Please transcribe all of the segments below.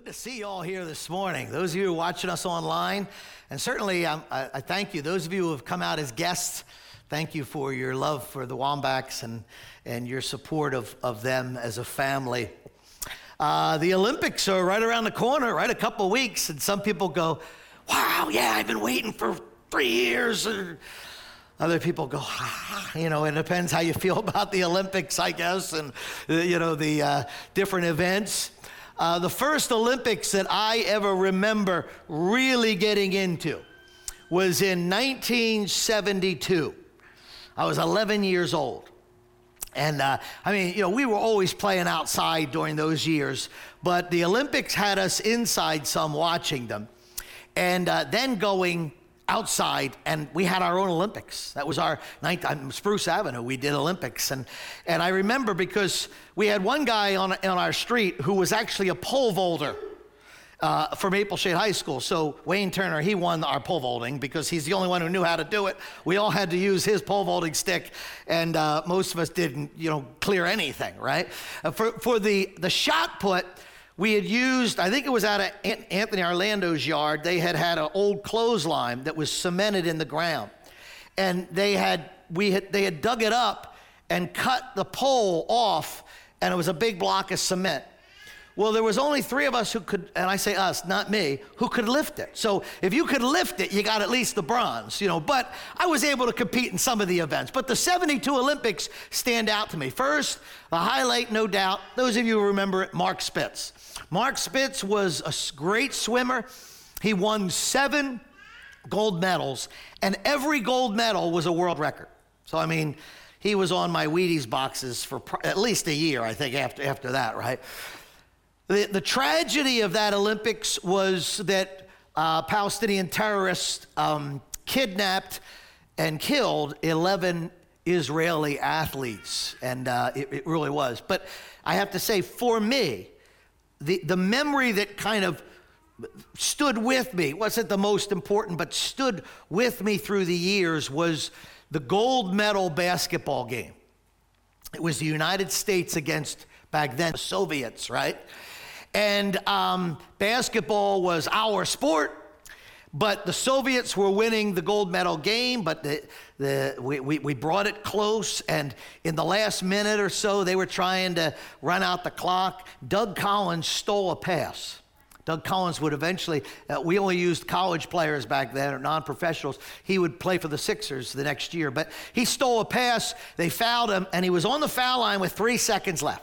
To see you all here this morning. Those of you who are watching us online, and certainly I thank you. Those of you who have come out as guests, thank you for your love for the Wombats and your support of them as a family. The Olympics are right around the corner, right? A couple of weeks, and some people go, wow, yeah, I've been waiting for 3 years. Other people go, it depends how you feel about the Olympics, I guess, and, the different events. The first Olympics that I ever remember really getting into was in 1972. I was 11 years old. And, we were always playing outside during those years, but the Olympics had us inside some watching them. And then going outside, and we had our own Olympics. That was our Spruce Avenue. We did Olympics, and I remember because we had one guy on our street who was actually a pole vaulter for Maple Shade High School. So Wayne Turner, he won our pole vaulting because he's the only one who knew how to do it. We all had to use his pole vaulting stick, and most of us didn't, clear anything, right? For the shot put, we had used, I think it was out of Anthony Orlando's yard, they had an old clothesline that was cemented in the ground. And they had dug it up and cut the pole off, and it was a big block of cement. Well, there was only 3 of us who could, and I say us, not me, who could lift it. So if you could lift it, you got at least the bronze, but I was able to compete in some of the events. But the 72 Olympics stand out to me. First, the highlight, no doubt, those of you who remember it, Mark Spitz. Mark Spitz was a great swimmer. He won 7 gold medals, and every gold medal was a world record. So, he was on my Wheaties boxes for at least a year, I think, after that, right? The tragedy of that Olympics was that Palestinian terrorists kidnapped and killed 11 Israeli athletes, and it really was. But I have to say, for me, the memory that kind of stood with me, wasn't the most important, but stood with me through the years was the gold medal basketball game. It was the United States against, back then, the Soviets, right? And basketball was our sport, but the Soviets were winning the gold medal game, but we brought it close, and in the last minute or so, they were trying to run out the clock. Doug Collins stole a pass. Doug Collins would eventually, we only used college players back then, or non-professionals. He would play for the Sixers the next year, but he stole a pass. They fouled him, and he was on the foul line with 3 seconds left.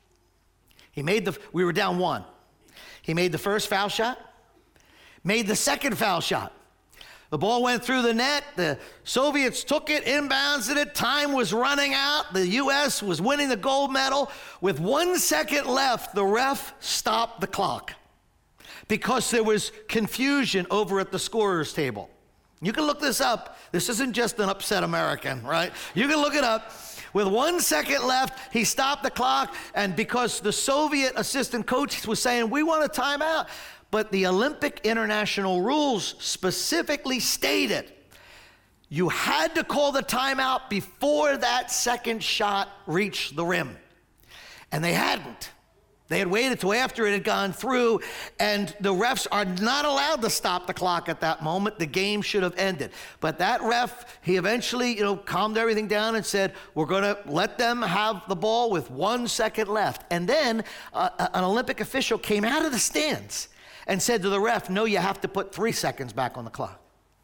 We were down 1. He made the first foul shot, made the second foul shot. The ball went through the net. The Soviets took it, inbounded it. Time was running out. The U.S. was winning the gold medal. With 1 second left, the ref stopped the clock because there was confusion over at the scorer's table. You can look this up. This isn't just an upset American, right? You can look it up. With 1 second left, he stopped the clock, and because the Soviet assistant coach was saying, we want a timeout, but the Olympic international rules specifically stated you had to call the timeout before that second shot reached the rim. And they hadn't. They had waited till after it had gone through, and the refs are not allowed to stop the clock at that moment. The game should have ended. But that ref, he eventually, calmed everything down and said, we're going to let them have the ball with 1 second left. And then an Olympic official came out of the stands and said to the ref, no, you have to put 3 seconds back on the clock.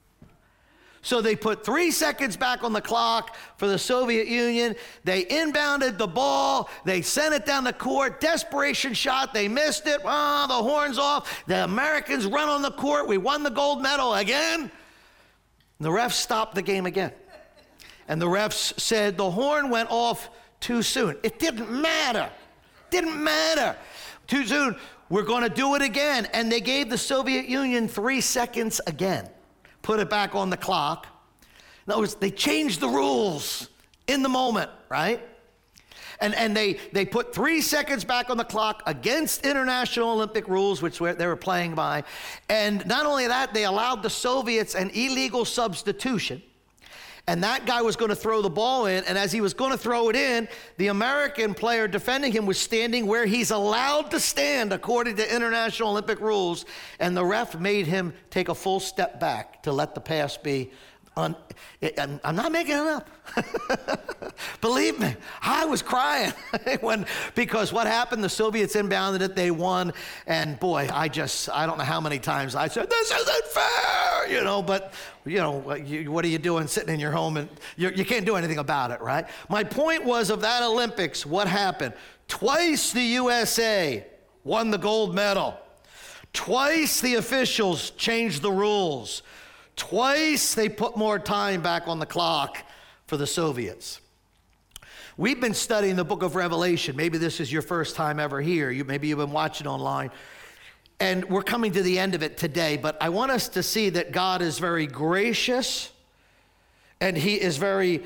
So they put 3 seconds back on the clock for the Soviet Union. They inbounded the ball. They sent it down the court. Desperation shot. They missed it. The horn's off. The Americans run on the court. We won the gold medal again. And the refs stopped the game again. And the refs said the horn went off too soon. It didn't matter. Didn't matter. Too soon. We're going to do it again. And they gave the Soviet Union 3 seconds again. Put it back on the clock. In other words, they changed the rules in the moment, right? And they put 3 seconds back on the clock against international Olympic rules, which they were playing by. And not only that, they allowed the Soviets an illegal substitution. And that guy was going to throw the ball in, and as he was going to throw it in, the American player defending him was standing where he's allowed to stand according to International Olympic rules, and the ref made him take a full step back to let the pass be. I'm not making it up. Believe me, I was crying because what happened, the Soviets inbounded it, they won, and boy, I don't know how many times I said, this isn't fair, but, what are you doing sitting in your home, and you can't do anything about it, right? My point was, of that Olympics, what happened? Twice the USA won the gold medal. Twice the officials changed the rules. Twice they put more time back on the clock for the Soviets. We've been studying the book of Revelation. Maybe this is your first time ever here. Maybe you've been watching online. And we're coming to the end of it today, but I want us to see that God is very gracious and he is very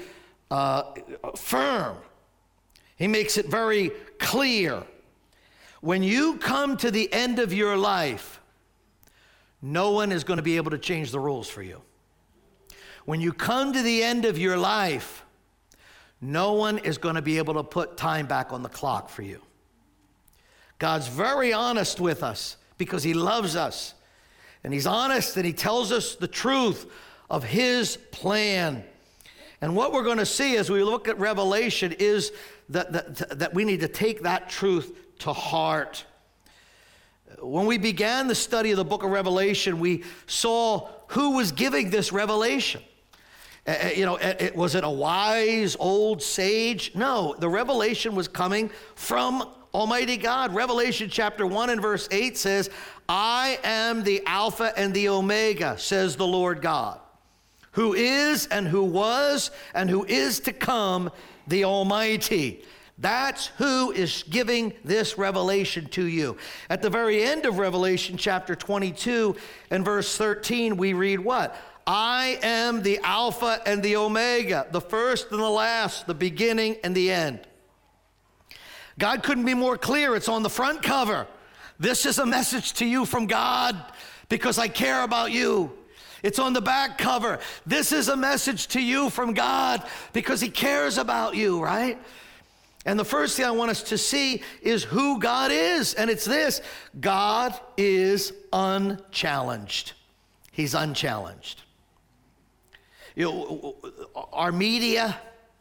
firm. He makes it very clear. When you come to the end of your life, no one is going to be able to change the rules for you. When you come to the end of your life, no one is going to be able to put time back on the clock for you. God's very honest with us because he loves us. And he's honest and he tells us the truth of his plan. And what we're going to see as we look at Revelation is that we need to take that truth to heart. When we began the study of the book of Revelation, we saw who was giving this revelation. Was it a wise old sage? No, the revelation was coming from Almighty God. Revelation chapter 1 and verse 8 says, I am the Alpha and the Omega, says the Lord God, who is and who was and who is to come, the Almighty. That's who is giving this revelation to you. At the very end of Revelation chapter 22 and verse 13, we read what? I am the Alpha and the Omega, the first and the last, the beginning and the end. God couldn't be more clear. It's on the front cover. This is a message to you from God because I care about you. It's on the back cover. This is a message to you from God because he cares about you, right? And the first thing I want us to see is who God is. And it's this: God is unchallenged. He's unchallenged. Our media,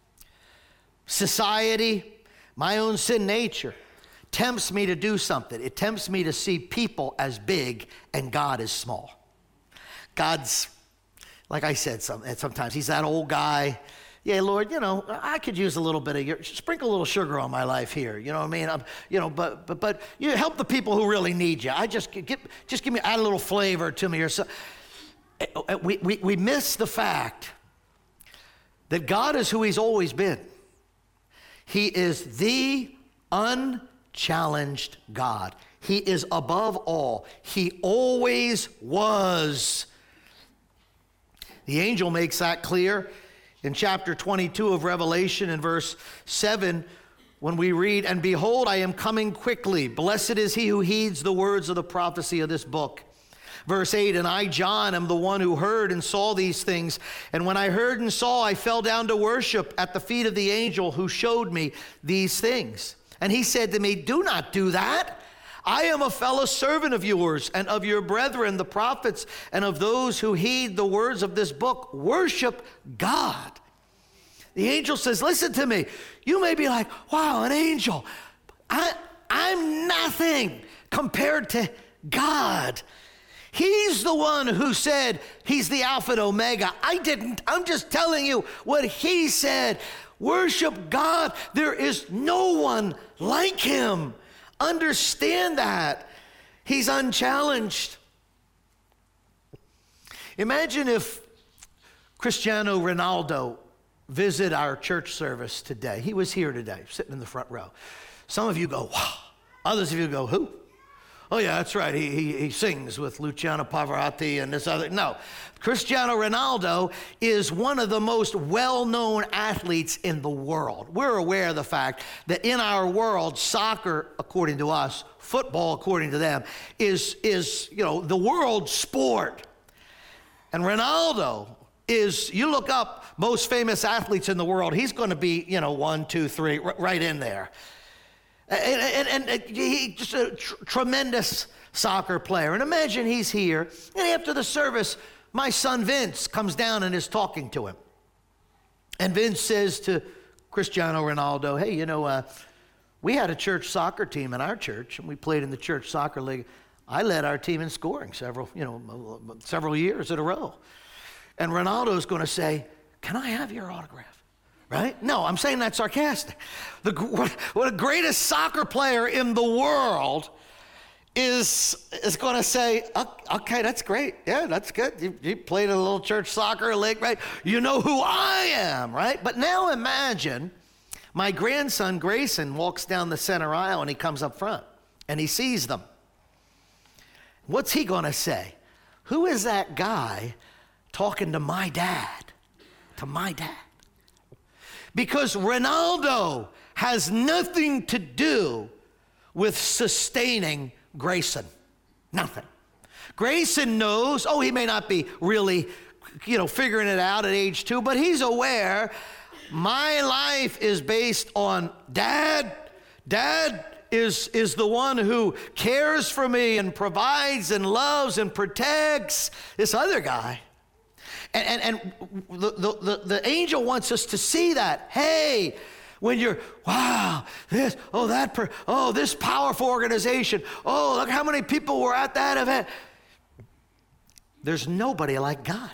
society, my own sin nature tempts me to do something. It tempts me to see people as big and God as small. God's, like I said, sometimes he's that old guy. Yeah, Lord, I could use a little bit of your, sprinkle a little sugar on my life here. You know what I mean? But you help the people who really need you. Add a little flavor to me or so. We miss the fact that God is who he's always been. He is the unchallenged God. He is above all. He always was. The angel makes that clear in chapter 22 of Revelation in verse 7, when we read, and behold, I am coming quickly. Blessed is he who heeds the words of the prophecy of this book. Verse 8, and I, John, am the one who heard and saw these things. And when I heard and saw, I fell down to worship at the feet of the angel who showed me these things. And he said to me, do not do that. I am a fellow servant of yours and of your brethren, the prophets, and of those who heed the words of this book. Worship God. The angel says, listen to me. You may be like, wow, an angel. I'm nothing compared to God. He's the one who said he's the Alpha and Omega. I didn't. I'm just telling you what he said. Worship God. There is no one like him. Understand that. He's unchallenged. Imagine if Cristiano Ronaldo visited our church service today. He was here today, sitting in the front row. Some of you go, wow. Others of you go, who? Oh, yeah, that's right. He sings with Luciano Pavarotti and this other. No, Cristiano Ronaldo is one of the most well-known athletes in the world. We're aware of the fact that in our world, soccer, according to us, football, according to them, is the world sport. And Ronaldo is, you look up most famous athletes in the world, he's going to be, 1, 2, 3, right in there. And he's just a tremendous soccer player. And imagine he's here, and after the service, my son Vince comes down and is talking to him. And Vince says to Cristiano Ronaldo, hey, we had a church soccer team in our church, and we played in the church soccer league. I led our team in scoring several years in a row. And Ronaldo's going to say, can I have your autograph? Right? No, I'm saying that sarcastic. The greatest soccer player in the world is going to say, okay, that's great. Yeah, that's good. You played in a little church soccer league, right? You know who I am, right? But now imagine my grandson Grayson walks down the center aisle and he comes up front and he sees them. What's he going to say? Who is that guy talking to my dad? To my dad. Because Ronaldo has nothing to do with sustaining Grayson. Nothing. Grayson knows, he may not be really, figuring it out at age 2, but he's aware my life is based on Dad. Dad is the one who cares for me and provides and loves and protects this other guy. And the angel wants us to see that. Hey, when you're, wow, this powerful organization. Oh, look how many people were at that event. There's nobody like God.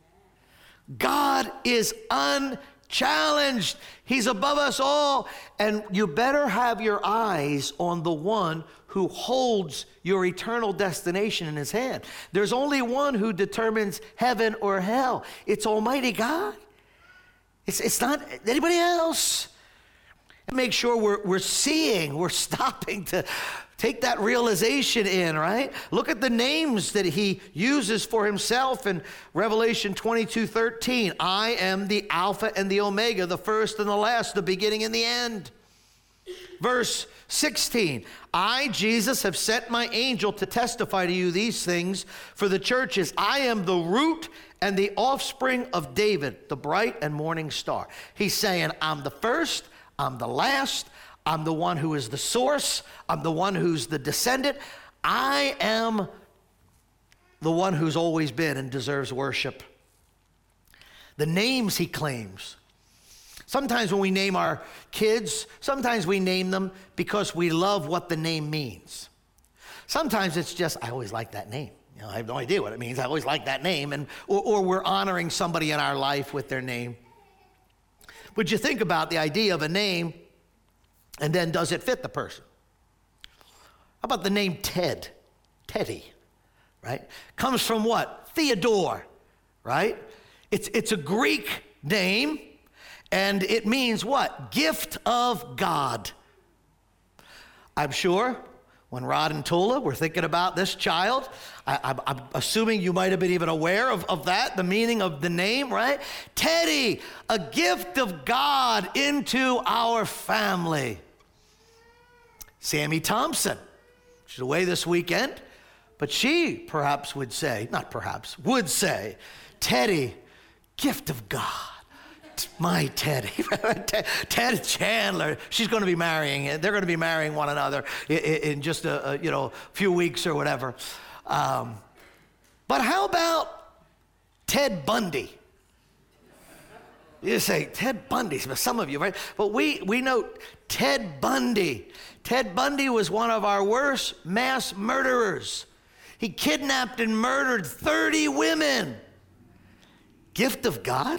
God is unchallenged. He's above us all. And you better have your eyes on the one who holds your eternal destination in his hand. There's only one who determines heaven or hell. It's Almighty God. It's not anybody else. And make sure we're stopping to take that realization in, right? Look at the names that he uses for himself in Revelation 22:13. I am the Alpha and the Omega, the first and the last, the beginning and the end. Verse 16, I, Jesus, have sent my angel to testify to you these things for the churches. I am the root and the offspring of David, the bright and morning star. He's saying, I'm the first, I'm the last, I'm the one who is the source, I'm the one who's the descendant. I am the one who's always been and deserves worship. The names he claims. Sometimes when we name our kids, sometimes we name them because we love what the name means. Sometimes it's just, I always like that name. I have no idea what it means. I always like that name. Or we're honoring somebody in our life with their name. But you think about the idea of a name, and then does it fit the person? How about the name Ted? Teddy, right? Comes from what? Theodore, right? It's a Greek name. And it means what? Gift of God. I'm sure when Rod and Tula were thinking about this child, I'm assuming you might have been even aware of that, the meaning of the name, right? Teddy, a gift of God into our family. Sammy Thompson, she's away this weekend, but she perhaps would say, Teddy, gift of God. My Teddy, Ted Chandler. She's going to be marrying. They're going to be marrying one another in just a few weeks or whatever. But how about Ted Bundy? You say Ted Bundy. Some of you, right? But we know Ted Bundy. Ted Bundy was one of our worst mass murderers. He kidnapped and murdered 30 women. Gift of God?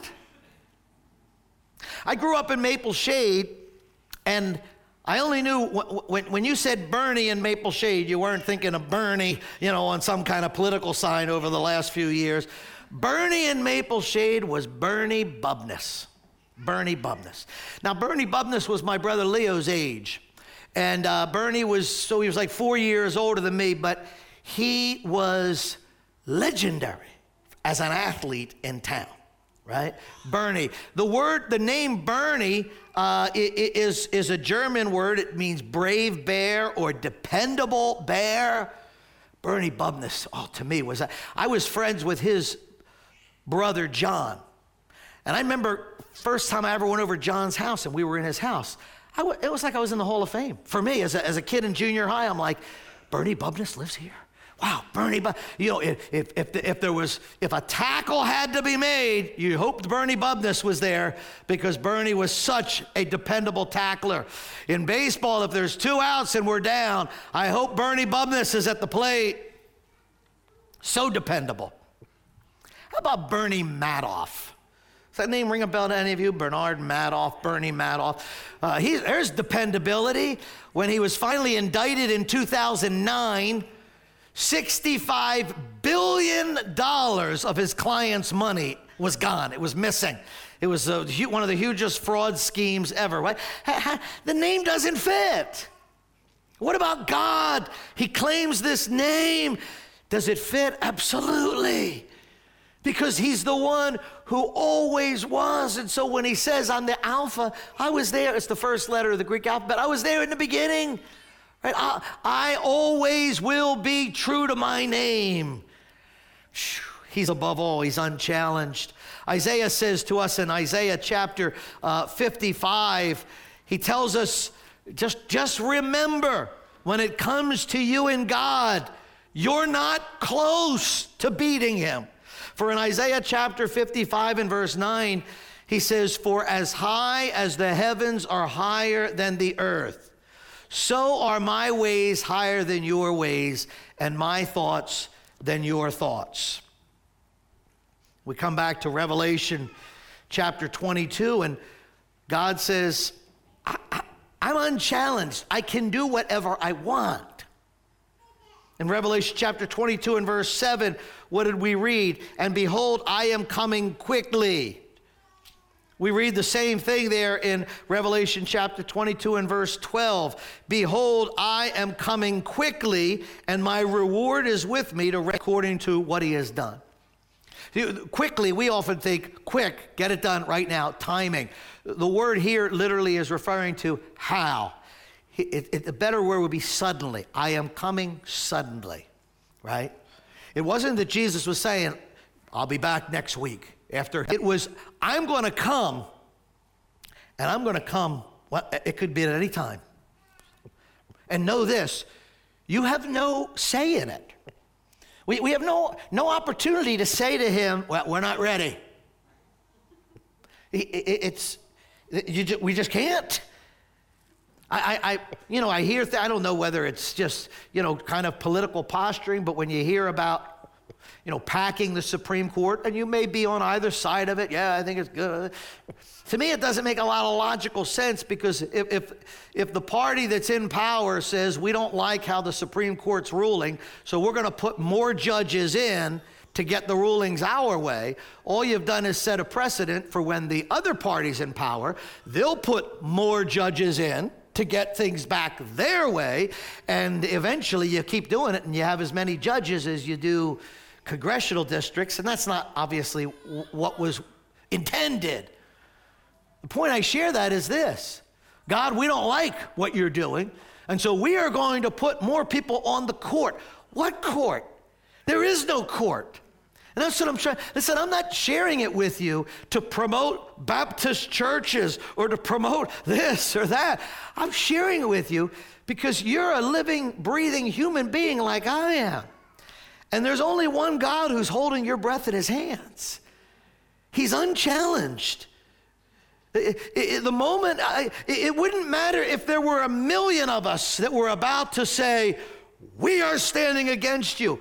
I grew up in Maple Shade, and I only knew when you said Bernie in Maple Shade, you weren't thinking of Bernie, on some kind of political sign over the last few years. Bernie in Maple Shade was Bernie Bubness. Bernie Bubness. Now, Bernie Bubness was my brother Leo's age, and Bernie was like 4 years older than me, but he was legendary as an athlete in town. Right? Bernie. The name Bernie is a German word. It means brave bear or dependable bear. Bernie Bubness, to me, I was friends with his brother John. And I remember first time I ever went over to John's house and we were in his house. It was like I was in the Hall of Fame. For me, as a kid in junior high, I'm like, Bernie Bubness lives here. Wow, Bernie, you know, if a tackle had to be made, you hoped Bernie Bubness was there because Bernie was such a dependable tackler. In baseball, if there's 2 outs and we're down, I hope Bernie Bubness is at the plate. So dependable. How about Bernie Madoff? Does that name ring a bell to any of you? Bernard Madoff, Bernie Madoff. There's dependability. When he was finally indicted in 2009, $65 billion of his client's money was gone. It was missing. It was one of the hugest fraud schemes ever. Right? The name doesn't fit. What about God? He claims this name. Does it fit? Absolutely. Because he's the one who always was. And so when he says, I'm the Alpha, I was there. It's the first letter of the Greek alphabet. I was there in the beginning. Right? I always will be true to my name. He's above all. He's unchallenged. Isaiah says to us in Isaiah chapter 55, he tells us, just remember, when it comes to you and God, you're not close to beating him. For in Isaiah chapter 55 and verse 9, he says, for as high as the heavens are higher than the earth, so are my ways higher than your ways, and my thoughts than your thoughts. We come back to Revelation chapter 22, and God says, I'm unchallenged. I can do whatever I want. In Revelation chapter 22 and verse 7, what did we read? And behold, I am coming quickly. We read the same thing there in Revelation chapter 22 and verse 12. Behold, I am coming quickly, and my reward is with me to according to what he has done. Quickly, we often think, quick, get it done right now, timing. The word here literally is referring to how. The better word would be suddenly. I am coming suddenly, right? It wasn't that Jesus was saying, I'll be back next week. It was, I'm going to come, and I'm going to come, well, it could be at any time. And know this, you have no say in it. We have no opportunity to say to him, well, we're not ready. We just can't. I hear, I don't know whether it's just, kind of political posturing, but when you hear about, packing the Supreme Court, and you may be on either side of it, yeah, I think it's good. To me, it doesn't make a lot of logical sense, because if the party that's in power says, we don't like how the Supreme Court's ruling, so we're going to put more judges in to get the rulings our way, all you've done is set a precedent for when the other party's in power, they'll put more judges in to get things back their way, and eventually you keep doing it, and you have as many judges as you do congressional districts, and that's not obviously what was intended. The point I share that is this: God, we don't like what you're doing, and so we are going to put more people on the court. What court? There is no court. And that's what I'm trying. Listen, I'm not sharing it with you to promote Baptist churches or to promote this or that. I'm sharing it with you because you're a living, breathing human being like I am. And there's only one God who's holding your breath in his hands. He's unchallenged. The moment, it wouldn't matter if there were 1 million of us that were about to say, we are standing against you.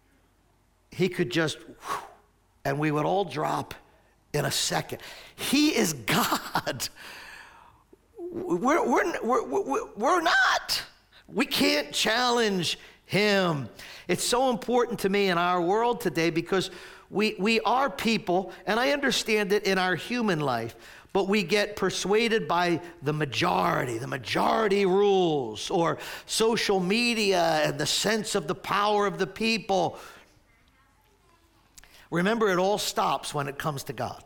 He could just, and we would all drop in a second. He is God. We're not. We can't challenge him. It's so important to me in our world today because we are people, and I understand it in our human life, but we get persuaded by the majority rules, or social media and the sense of the power of the people. Remember, it all stops when it comes to God.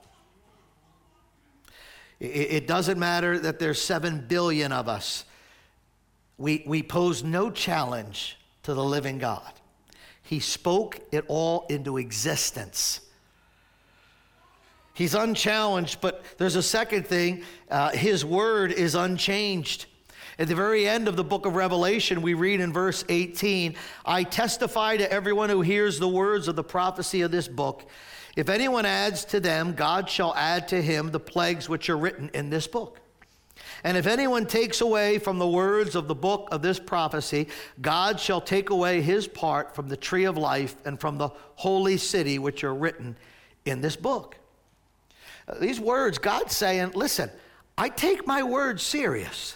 It doesn't matter that there's 7 billion of us. We pose no challenge to the living God. He spoke it all into existence. He's unchallenged, but there's a second thing. His word is unchanged. At the very end of the book of Revelation, we read in verse 18, I testify to everyone who hears the words of the prophecy of this book. If anyone adds to them, God shall add to him the plagues which are written in this book. And if anyone takes away from the words of the book of this prophecy, God shall take away his part from the tree of life and from the holy city which are written in this book. These words, God's saying, listen, I take my words serious.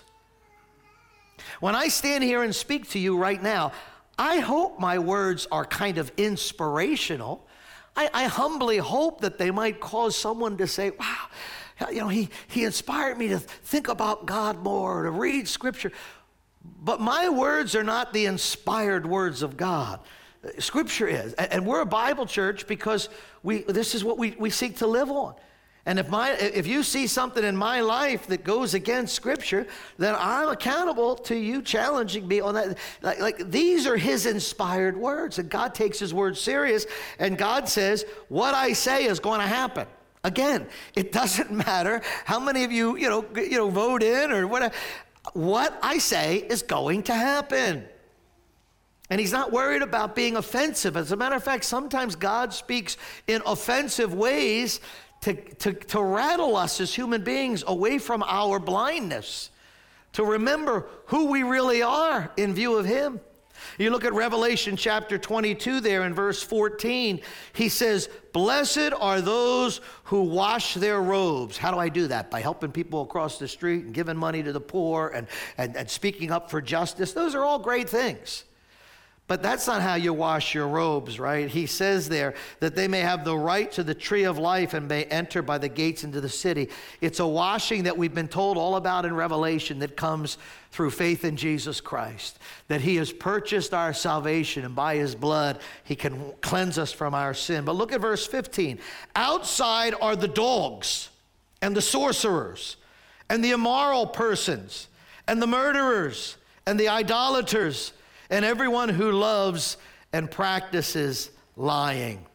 When I stand here and speak to you right now, I hope my words are kind of inspirational. I humbly hope that they might cause someone to say, wow, you know, he inspired me to think about God more, to read Scripture. But my words are not the inspired words of God. Scripture is. And we're a Bible church because this is what we seek to live on. And if you see something in my life that goes against Scripture, then I'm accountable to you challenging me on that. Like these are his inspired words, and God takes his words serious, and God says, what I say is going to happen. Again, it doesn't matter how many of you vote in or whatever. What I say is going to happen. And he's not worried about being offensive. As a matter of fact, sometimes God speaks in offensive ways to rattle us as human beings away from our blindness, to remember who we really are in view of him. You look at Revelation chapter 22 there in verse 14, he says, blessed are those who wash their robes. How do I do that? By helping people across the street and giving money to the poor and speaking up for justice. Those are all great things. But that's not how you wash your robes, right? He says there that they may have the right to the tree of life and may enter by the gates into the city. It's a washing that we've been told all about in Revelation that comes through faith in Jesus Christ, that he has purchased our salvation, and by his blood he can cleanse us from our sin. But look at verse 15. Outside are the dogs and the sorcerers and the immoral persons and the murderers and the idolaters and everyone who loves and practices lying.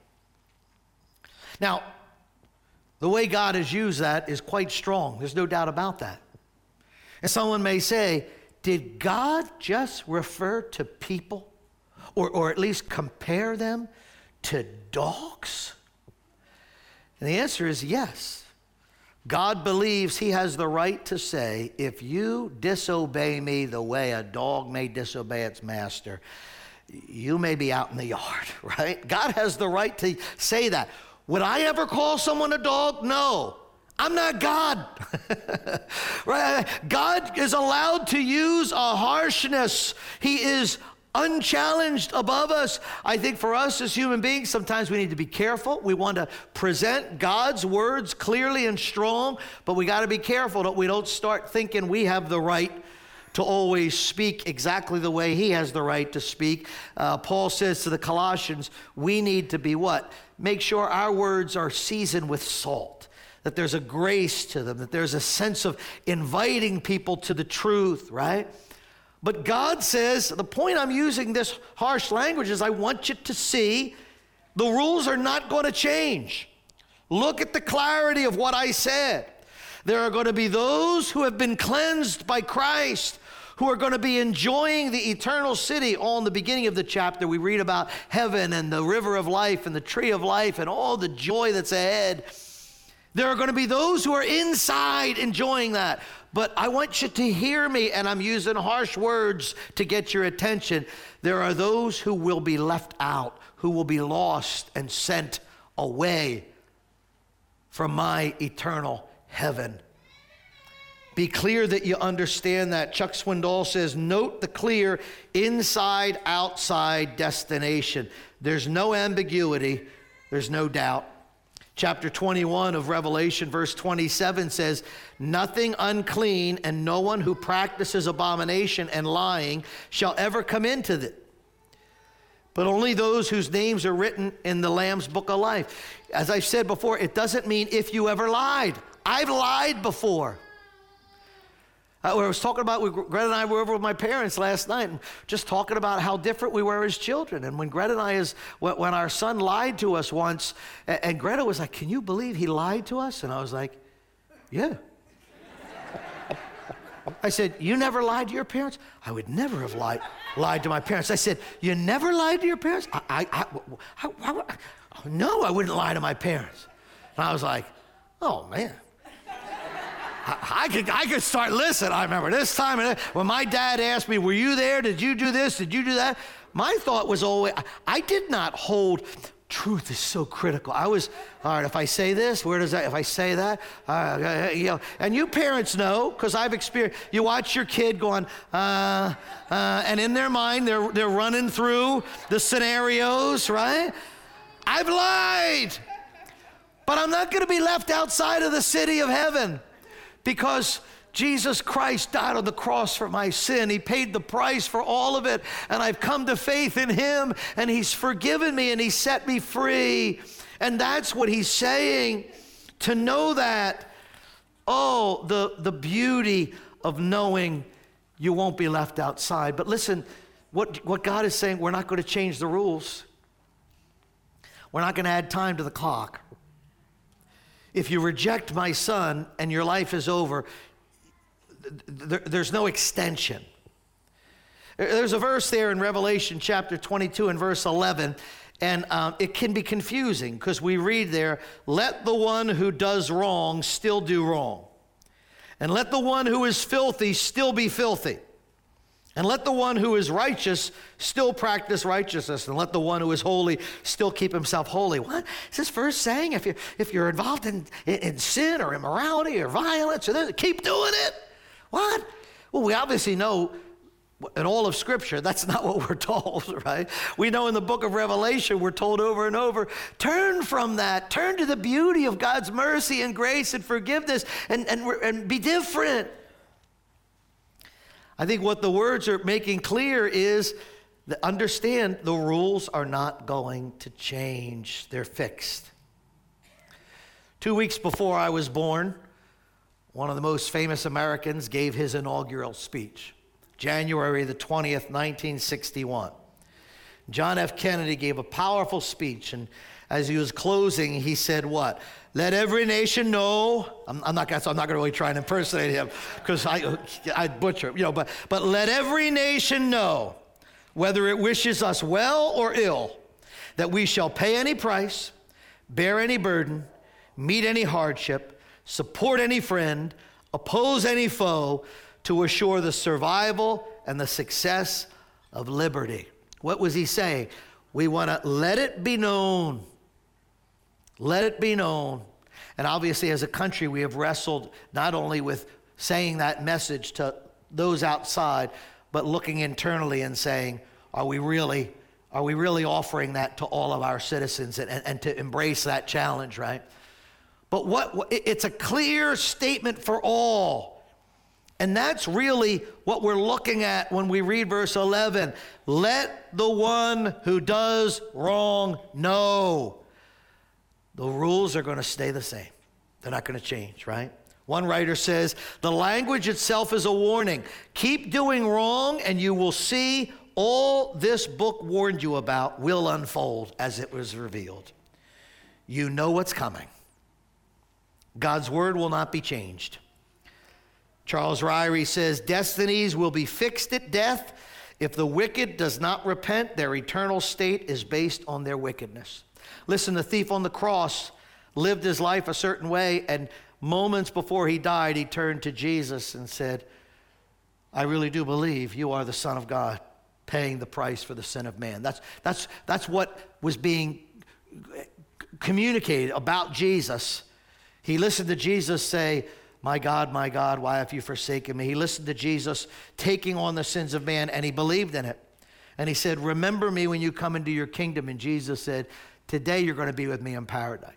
Now, the way God has used that is quite strong. There's no doubt about that. And someone may say, did God just refer to people or at least compare them to dogs? And the answer is yes. God believes he has the right to say, if you disobey me the way a dog may disobey its master, you may be out in the yard, right? God has the right to say that. Would I ever call someone a dog? No. I'm not God. Right? God is allowed to use a harshness. He is unchallenged above us. I think for us as human beings, sometimes we need to be careful. We want to present God's words clearly and strong, but we got to be careful that we don't start thinking we have the right to always speak exactly the way he has the right to speak. Paul says to the Colossians, we need to be what? Make sure our words are seasoned with salt, that there's a grace to them, that there's a sense of inviting people to the truth, right? But God says, the point I'm using this harsh language is I want you to see the rules are not going to change. Look at the clarity of what I said. There are going to be those who have been cleansed by Christ, who are going to be enjoying the eternal city. All in the beginning of the chapter, we read about heaven and the river of life and the tree of life and all the joy that's ahead. There are going to be those who are inside enjoying that. But I want you to hear me, and I'm using harsh words to get your attention. There are those who will be left out, who will be lost and sent away from my eternal heaven. Be clear that you understand that. Chuck Swindoll says, note the clear inside-outside destination. There's no ambiguity. There's no doubt. Chapter 21 of Revelation, verse 27 says, nothing unclean and no one who practices abomination and lying shall ever come into it, but only those whose names are written in the Lamb's book of life. As I've said before, it doesn't mean if you ever lied. I've lied before. I was talking about, Greta and I were over with my parents last night, and just talking about how different we were as children. And when Greta and I, when our son lied to us once, and Greta was like, "Can you believe he lied to us?" And I was like, "Yeah." I said, "You never lied to your parents?" "I would never have lied to my parents." I said, "You never lied to your parents?" No, I wouldn't lie to my parents. And I was like, "Oh, man. I could start listening." I remember this time when my dad asked me, "Were you there? Did you do this? Did you do that?" My thought was always, I did not hold, truth is so critical. I was, all right, if I say this, where does that, if I say that, and you parents know, because I've experienced, you watch your kid going, and in their mind, they're running through the scenarios, right? I've lied, but I'm not going to be left outside of the city of heaven. Because Jesus Christ died on the cross for my sin. He paid the price for all of it. And I've come to faith in him. And he's forgiven me and he set me free. And that's what he's saying. To know that, oh, the beauty of knowing you won't be left outside. But listen, what God is saying, we're not going to change the rules. We're not going to add time to the clock. If you reject my son and your life is over, there's no extension. There's a verse there in Revelation chapter 22 and verse 11, and it can be confusing because we read there, "Let the one who does wrong still do wrong, and let the one who is filthy still be filthy. And let the one who is righteous still practice righteousness, and let the one who is holy still keep himself holy." What is this verse saying? If you're involved in sin or immorality or violence, or keep doing it? What? Well, we obviously know in all of Scripture that's not what we're told, right? We know in the book of Revelation we're told over and over, turn from that, turn to the beauty of God's mercy and grace and forgiveness, and be different. I think what the words are making clear is that understand the rules are not going to change. They're fixed. 2 weeks before I was born, one of the most famous Americans gave his inaugural speech, January the 20th, 1961. John F. Kennedy gave a powerful speech, and as he was closing, he said what? "Let every nation know," I'm not going to really try and impersonate him because I'd butcher, but "let every nation know, whether it wishes us well or ill, that we shall pay any price, bear any burden, meet any hardship, support any friend, oppose any foe, to assure the survival and the success of liberty." What was he saying? We want to let it be known. Let it be known. And obviously, as a country, we have wrestled not only with saying that message to those outside, but looking internally and saying, are we really offering that to all of our citizens and to embrace that challenge, right? But it's a clear statement for all. And that's really what we're looking at when we read verse 11. Let the one who does wrong know. The rules are going to stay the same. They're not going to change, right? One writer says, the language itself is a warning. Keep doing wrong and you will see all this book warned you about will unfold as it was revealed. You know what's coming. God's word will not be changed. Charles Ryrie says, destinies will be fixed at death. If the wicked does not repent, their eternal state is based on their wickedness. Listen, the thief on the cross lived his life a certain way, and moments before he died, he turned to Jesus and said, I really do believe you are the Son of God, paying the price for the sin of man. That's what was being communicated about Jesus. He listened to Jesus say, my God, why have you forsaken me? He listened to Jesus taking on the sins of man, and he believed in it. And he said, remember me when you come into your kingdom. And Jesus said, today you're going to be with me in paradise.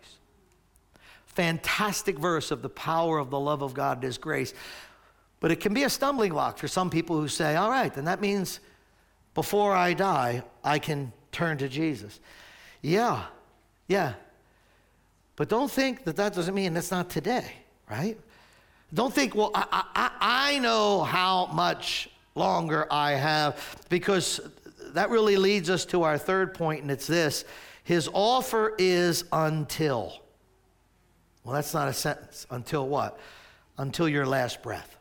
Fantastic verse of the power of the love of God and his grace. But it can be a stumbling block for some people who say, all right, then that means before I die, I can turn to Jesus. Yeah. But don't think that doesn't mean it's not today, right? Don't think, well, I know how much longer I have, because that really leads us to our third point, and it's this. His offer is until. Well, that's not a sentence. Until what? Until your last breath.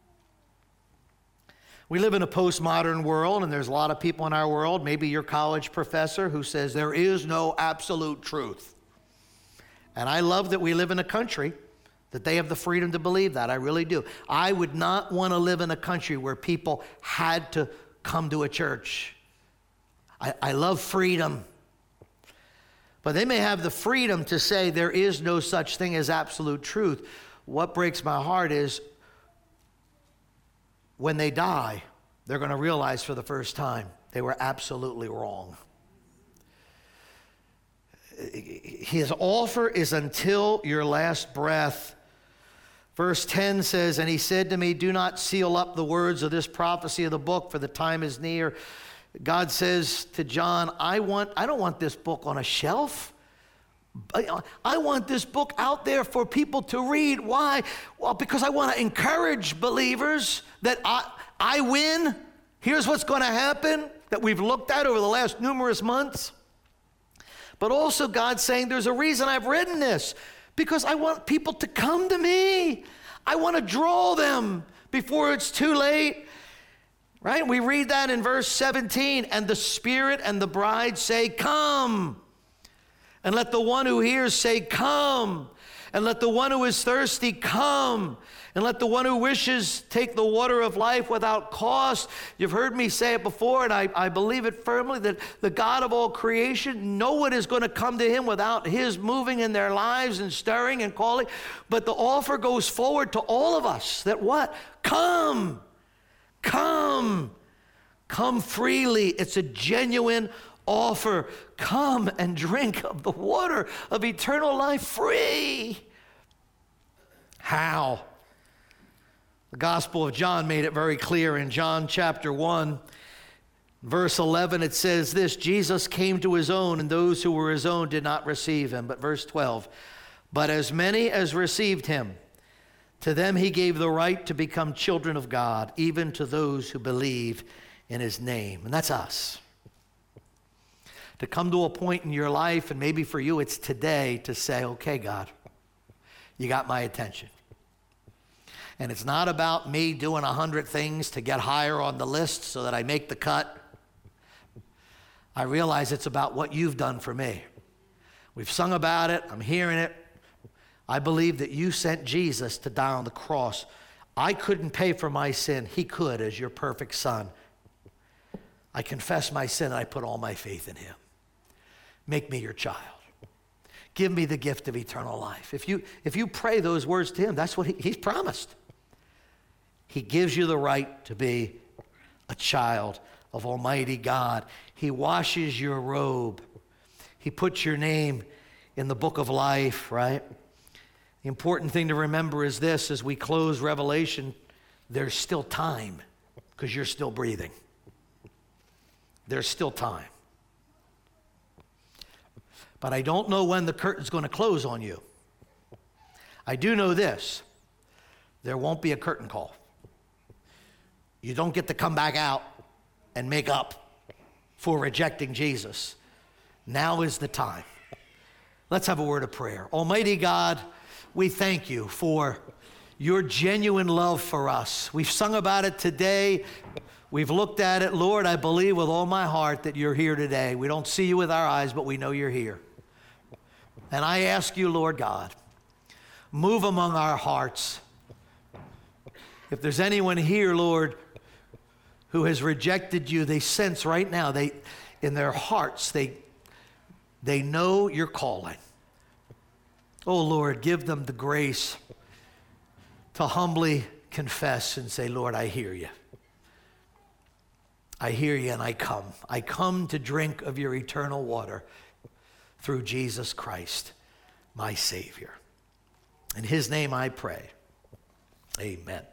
We live in a postmodern world, and there's a lot of people in our world, maybe your college professor, who says there is no absolute truth. And I love that we live in a country that they have the freedom to believe that. I really do. I would not want to live in a country where people had to come to a church. I love freedom. But they may have the freedom to say there is no such thing as absolute truth. What breaks my heart is when they die, they're going to realize for the first time they were absolutely wrong. His offer is until your last breath. Verse 10 says, and he said to me, do not seal up the words of this prophecy of the book, for the time is near. God says to John, I don't want this book on a shelf. I want this book out there for people to read. Why? Well, because I want to encourage believers that I win. Here's what's going to happen that we've looked at over the last numerous months. But also God's saying there's a reason I've written this, because I want people to come to me. I want to draw them before it's too late. Right? We read that in verse 17, and the Spirit and the bride say, come. And let the one who hears say, come. And let the one who is thirsty come. And let the one who wishes take the water of life without cost. You've heard me say it before, and I believe it firmly, that the God of all creation, no one is going to come to him without his moving in their lives and stirring and calling. But the offer goes forward to all of us that what? Come. Come. Come freely. It's a genuine offer. Come and drink of the water of eternal life free. How? The Gospel of John made it very clear in John chapter 1, verse 11. It says this, Jesus came to his own, and those who were his own did not receive him. But verse 12, but as many as received him, to them he gave the right to become children of God, even to those who believe in his name. And that's us. To come to a point in your life, and maybe for you it's today, to say, okay, God, you got my attention. And it's not about me doing 100 things to get higher on the list so that I make the cut. I realize it's about what you've done for me. We've sung about it. I'm hearing it. I believe that you sent Jesus to die on the cross. I couldn't pay for my sin. He could as your perfect son. I confess my sin, and I put all my faith in him. Make me your child. Give me the gift of eternal life. If you pray those words to him, that's what he's promised. He gives you the right to be a child of Almighty God. He washes your robe. He puts your name in the book of life, right? The important thing to remember is this: as we close Revelation, there's still time, because you're still breathing. There's still time. But I don't know when the curtain's going to close on you. I do know this: there won't be a curtain call. You don't get to come back out and make up for rejecting Jesus. Now is the time. Let's have a word of prayer. Almighty God, we thank you for your genuine love for us. We've sung about it today. We've looked at it. Lord, I believe with all my heart that you're here today. We don't see you with our eyes, but we know you're here. And I ask you, Lord God, move among our hearts. If there's anyone here, Lord, who has rejected you, they sense right now, in their hearts, they know you're calling. Oh, Lord, give them the grace to humbly confess and say, Lord, I hear you. I hear you, and I come. I come to drink of your eternal water through Jesus Christ, my Savior. In his name I pray. Amen.